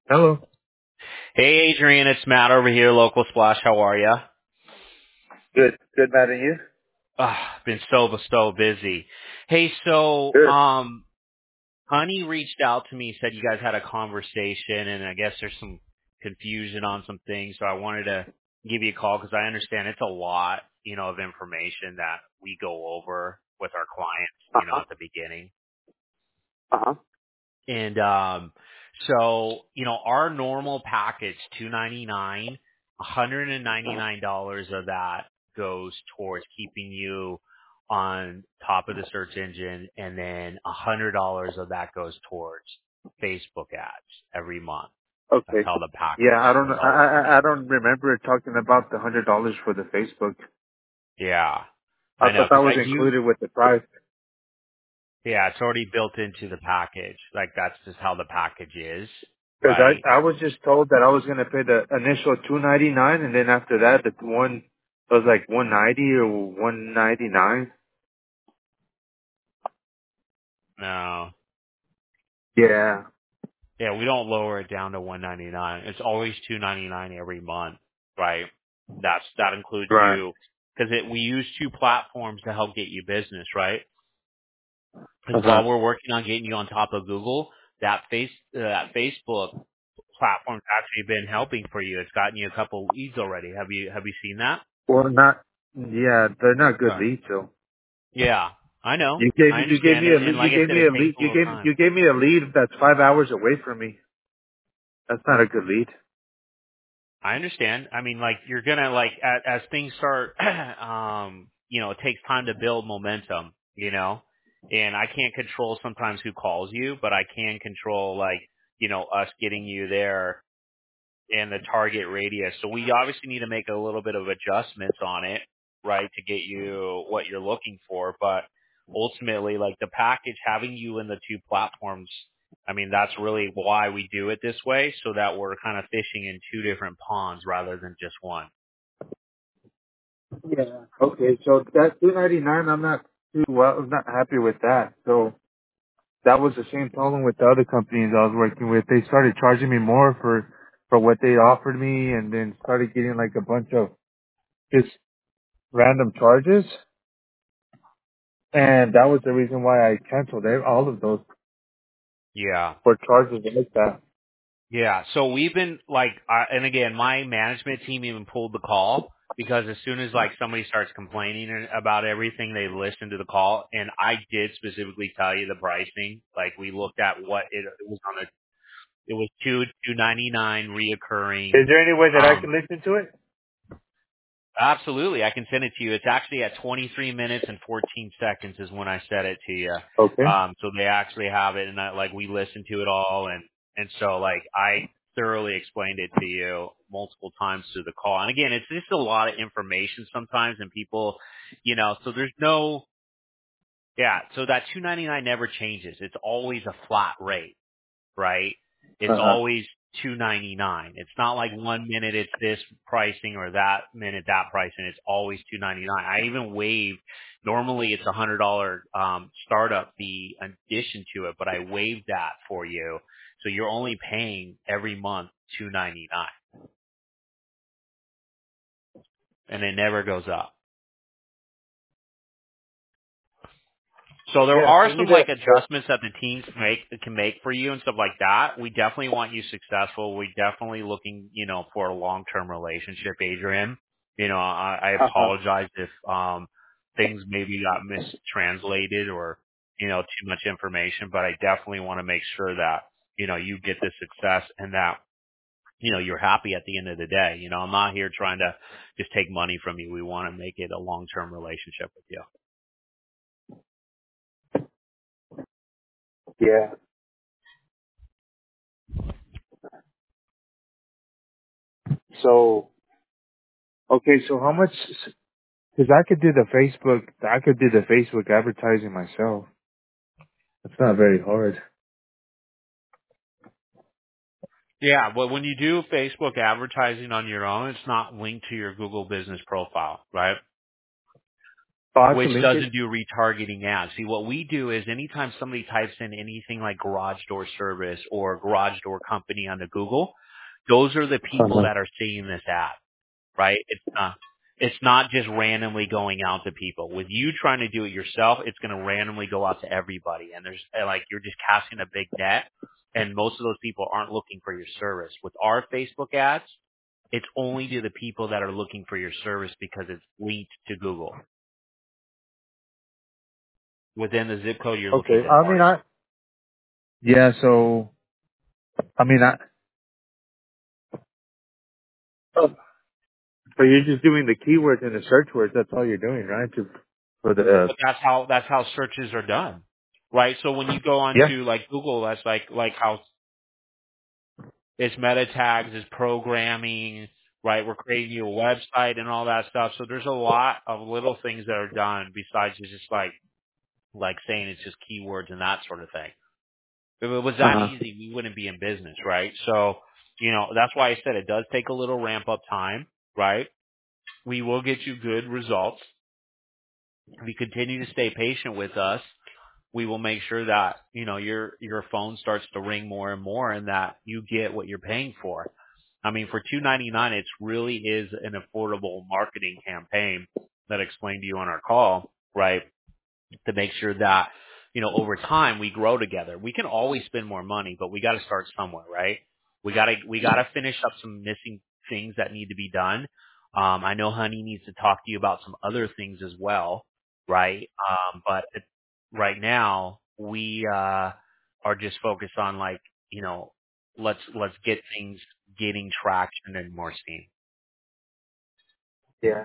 Hello. Hey, Adrian, it's Matt over here, Local Splash. How are ya? Good. Good, Matt, and you? Been so busy. Hey, so, Good. Honey reached out to me, said you guys had a conversation, and I guess there's some confusion on some things, so I wanted to give you a call because I understand it's a lot, of information that we go over with our clients, Uh-huh. at the beginning. Uh-huh. And so, our normal package, $299, $199 of that goes towards keeping you on top of the search engine, and then $100 of that goes towards Facebook ads every month. That's Okay. how the package Yeah, I don't has know. always I been. don't remember talking about the $100 for the Facebook. Yeah, I I know, thought that because was included with the price. yeah, it's already built into the package. Like, that's just how the package is, Because right? I was just told that I was gonna pay the initial $299, and then after that the one was like 190 or 199. No. Yeah. Yeah, we don't lower it down to 199. It's always 299 every month, right? That includes Right. you because we use two platforms to help get you business, right? Because Uh-huh. while we're working on getting you on top of Google, that Facebook platform's actually been helping for you. It's gotten you a couple leads already. Have you seen that? Well, not. Yeah, they're not good Okay. leads, though. Yeah, I know. You gave I you gave understand me a it, and lead. You like I gave said, me it a takes lead. a little time. You gave me a lead that's 5 hours away from me. That's not a good lead. I understand. I mean, like, you're gonna, like, as things start, it takes time to build momentum, and I can't control sometimes who calls you, but I can control, like, us getting you there in the target radius. So we obviously need to make a little bit of adjustments on it, right, to get you what you're looking for. But ultimately, like, the package, having you in the two platforms, I mean, that's really why we do it this way, so that we're kind of fishing in two different ponds rather than just one. Yeah. Okay, so that 299, I'm not happy with that. So that was the same problem with the other companies I was working with. They started charging me more for what they offered me, and then started getting like a bunch of just random charges. And that was the reason why I canceled all of those Yeah. for charges like that. Yeah, so we've been like, and again, my management team even pulled the call because as soon as like somebody starts complaining about everything, they listen to the call. And I did specifically tell you the pricing. Like, we looked at what it was on it was $299 reoccurring. Is there any way that I Um, can listen to it? Absolutely, I can send it to you. It's actually at 23 minutes and 14 seconds is when I said it to you. Okay. So they actually have it, and like, we listened to it all, and so, like, I thoroughly explained it to you multiple times through the call. And again, it's just a lot of information sometimes, and people, so there's no, yeah. So that 299 never changes. It's always a flat rate, right? It's Uh-huh. always 299. It's not like 1 minute it's this pricing or that minute that pricing. It's always 299. I even waived. Normally it's $100 startup fee in addition to it, but I waived that for you, so you're only paying every month 299, and it never goes up. So there Yeah, are send me some, the. like, adjustments that the teams can make for you and stuff like that. We definitely want you successful. We definitely looking, for a long term relationship, Adrian. I Uh-huh. apologize if things maybe got mistranslated or too much information, but I definitely want to make sure that you get the success and that you're happy at the end of the day. I'm not here trying to just take money from you. We want to make it a long term relationship with you. Yeah. So okay, so how much? Because I could do the Facebook advertising myself. It's not very hard. Yeah, but when you do Facebook advertising on your own, it's not linked to your Google business profile, right? Oh, I have to which link it. doesn't do retargeting ads. See, what we do is anytime somebody types in anything like garage door service or garage door company on the Google, those are the people Uh-huh. that are seeing this ad, right? It's not just randomly going out to people. With you trying to do it yourself, it's going to randomly go out to everybody. And there's like, you're just casting a big net, and most of those people aren't looking for your service. With our Facebook ads, it's only to the people that are looking for your service because it's linked to Google within the zip code you're looking Okay. to I mean, target. yeah. So, I mean, so you're just doing the keywords and the search words. That's all you're doing, right? For the, But that's how searches are done, right? So when you go yeah. onto like Google, that's like how it's meta tags, it's programming, right? We're creating you a website and all that stuff. So there's a lot of little things that are done besides just like saying it's just keywords and that sort of thing. If it was that Uh-huh. easy, we wouldn't be in business, right? So, that's why I said it does take a little ramp up time, right? We will get you good results. If you continue to stay patient with us, we will make sure that, your phone starts to ring more and more and that you get what you're paying for. I mean, for $2.99, it really is an affordable marketing campaign that I explained to you on our call, right? To make sure that, over time we grow together. We can always spend more money, but we got to start somewhere, right? We got to finish up some missing things that need to be done. I know Honey needs to talk to you about some other things as well, right? But right now we are just focused on like, let's get things getting traction and more steam. Yeah.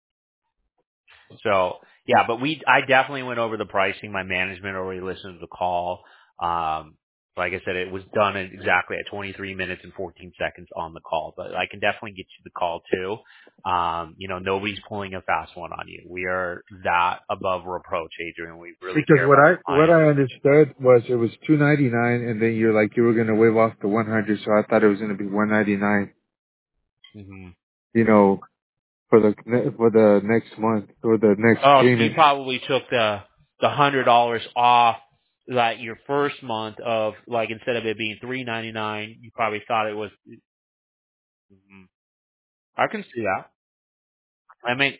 So yeah, but I definitely went over the pricing. My management already listened to the call. Like I said, it was done at exactly at 23 minutes and 14 seconds on the call, but I can definitely get you the call too. Nobody's pulling a fast one on you. We are that above reproach, Adrian. We really Because care about our what clients. I understood was it was $2.99, and then you're like you were gonna waive off the 100, so I thought it was gonna be $1.99. hmm You know, for the next month or the next Oh, so you payment. probably took the $100 off like your first month of like instead of it being $3.99, you probably thought it was. Mhm. I can see that. I mean,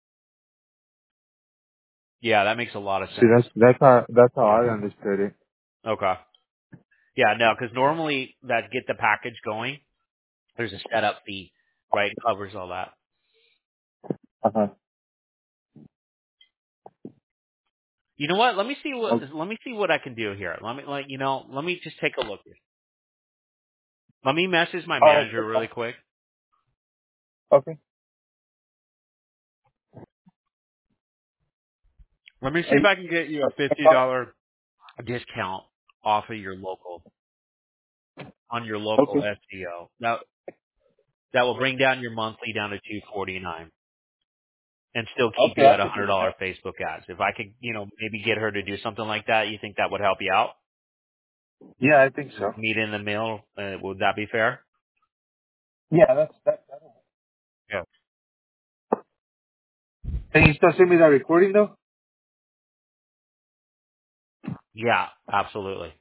yeah, that makes a lot of See, sense. that's how Yeah. I understood it. Okay. Yeah, no, because normally that get the package going, there's a setup fee, right? It covers all that. Uh-huh. You know what? Let me see Okay. what I can do here. Let me just take a look here. Let me message my All right. manager really quick. Okay. Let me see Are if you, I can get you a $50 discount off of your local on your local okay. SEO. That will bring down your monthly down to $249. And still keep Okay, you I at could do $100 that. Facebook ads. If I could, maybe get her to do something like that, you think that would help you out? Yeah, I think so. Meet in the middle. Would that be fair? Yeah, that'll. Yeah. Can you still send me that recording though? Yeah, absolutely.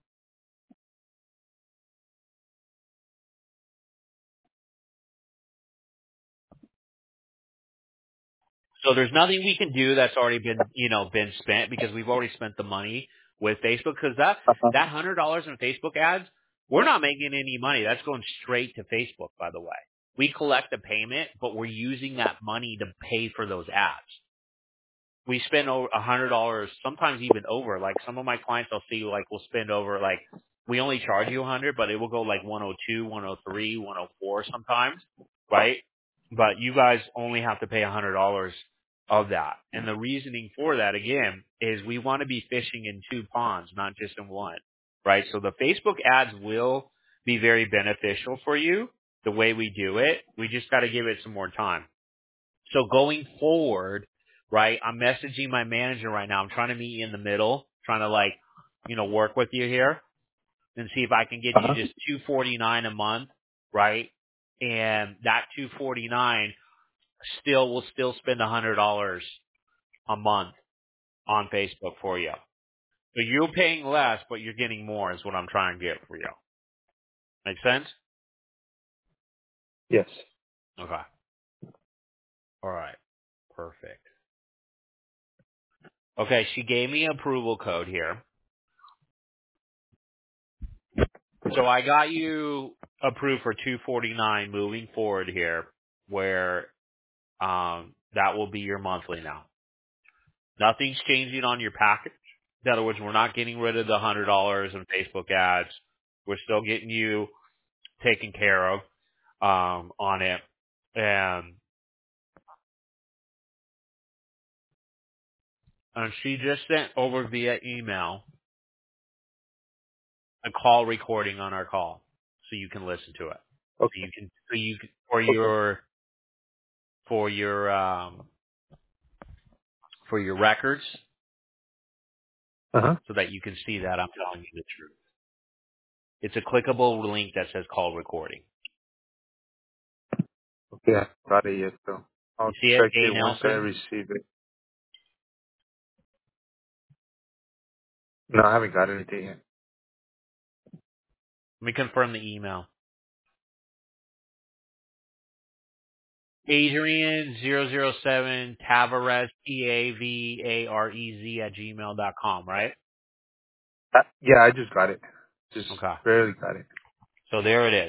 So there's nothing we can do that's already been spent because we've already spent the money with Facebook because Uh-huh. that $100 in Facebook ads, we're not making any money. That's going straight to Facebook, by the way. We collect the payment, but we're using that money to pay for those ads. We spend over $100, sometimes even over. Like some of my clients, I'll see like we'll spend over like we only charge you 100, but it will go like 102, 103, 104 sometimes, right? But you guys only have to pay $100 of that. And the reasoning for that again is we want to be fishing in two ponds, not just in one, right? So the Facebook ads will be very beneficial for you the way we do it. We just got to give it some more time. So going forward, right, I'm messaging my manager right now. I'm trying to meet you in the middle, trying to like, work with you here and see if I can get you Uh-huh. just $249 a month, right? And that $249 will still spend $100 a month on Facebook for you. So you're paying less, but you're getting more is what I'm trying to get for you. Make sense? Yes. Okay. All right. Perfect. Okay, she gave me approval code here. So I got you approved for $249 moving forward here, where that will be your monthly now. Nothing's changing on your package. In other words, we're not getting rid of the $100 in Facebook ads. We're still getting you taken care of on it. And she just sent over via email a call recording on our call, so you can listen to it. Okay. So you can Okay. for your records, Uh-huh. so that you can see that I'm telling you the truth. It's a clickable link that says call recording. Okay, I got it yet, so You I'll see it, check A. it once I Nelson? receive it. No, I haven't got anything yet. Let me confirm the email. Adrian007 Tavarez, TAVAREZ @gmail.com, right? Yeah, I just got it. Just Okay. barely got it. So there it is.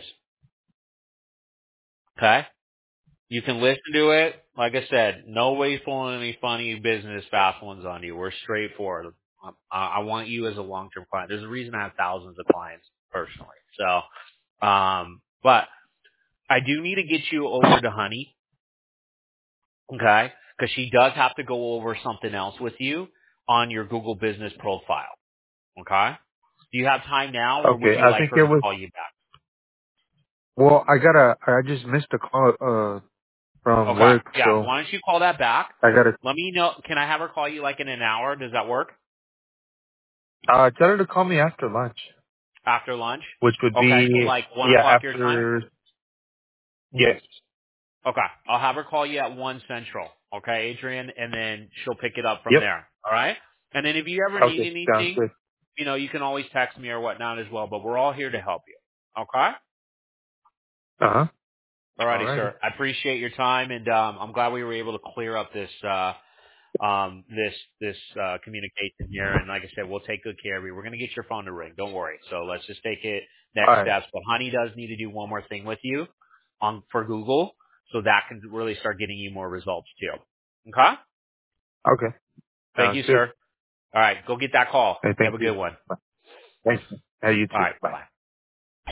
Okay? You can listen to it. Like I said, no way pulling any funny business fast ones on you. We're straightforward. I want you as a long-term client. There's a reason I have thousands of clients personally. So, but I do need to get you over to Honey. Okay? Because she does have to go over something else with you on your Google Business profile. Okay? Do you have time now, or would Okay, you I like think her it to was, call you back? well, I just missed a call, from Okay. work, Yeah. so Why don't you call that back? I gotta, Let me know. Can I have her call you like in an hour? Does that work? tell her to call me after lunch, After lunch? which would Okay. So be, like 1 yeah, o'clock your time? after, yes. Okay. I'll have her call you at 1 Central. Okay, Adrian? And then she'll pick it up from Yep. there. All right? And then if you ever need Okay, sounds anything, good. you can always text me or whatnot as well, but we're all here to help you. Okay? Uh-huh. Alrighty, Alrighty. sir. I appreciate your time, and I'm glad we were able to clear up this communication here. And like I said, we'll take good care of you. We're gonna get your phone to ring. Don't worry. So let's just take it next Alright. steps. But Honey does need to do one more thing with you for Google, so that can really start getting you more results too. Okay? Okay. Thank Sounds you, good. sir. All right, go get that call. Hey, You have thank a you. good one. Bye. Thanks. Hey, you All too. right, Bye. bye.